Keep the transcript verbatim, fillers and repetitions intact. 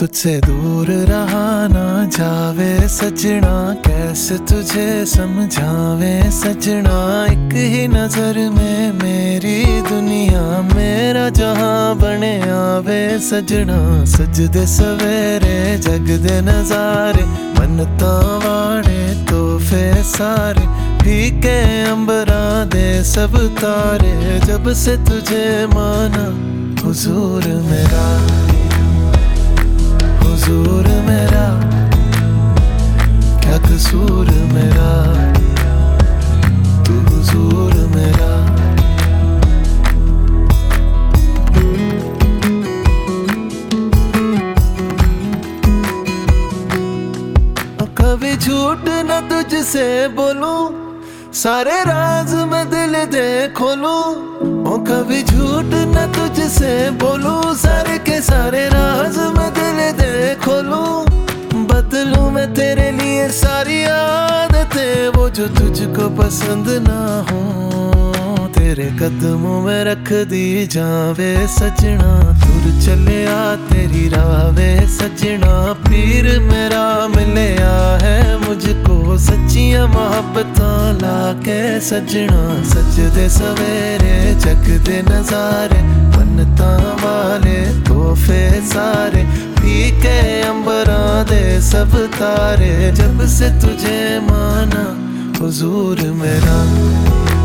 तुझसे दूर रहा ना जावे सजना, कैसे तुझे समझावे सजना। एक ही नजर में मेरी दुनिया, मेरा जहां बने आवे सजना। सजदे सवेरे जगदे नजारे, मन्नतां वाड़े तोहफे सारे। फीके अंबरा दे सब तारे, जब से तुझे माना हुजूर मेरा, हुजूर मेरा। क्या कसूर मेरा, तू हुजूर मेरा। कभी झूठ न तुझसे बोलूं, सारे राज मैं दिल दे खोलूं। ओ कभी झूठ न तुझसे बोलूं, सारे के सारे राज मैं दिल दे खोलूं। बदलूं मैं तेरे लिए सारी आदतें, वो जो तुझको पसंद ना हो। तेरे कदमों में रख दी जावे सजना, दूर चले आ तेरी रावे सजना। पीर मेरा मिलया है मुझको, सच्चियां मोहब्बतां लाके सजना। सजदे सवेरे जगदे नजारे, मन्नतां वाले तोहफे सारे। फीके अंबरां दे सब तारे, जब से तुझे माना हुजूर मेरा।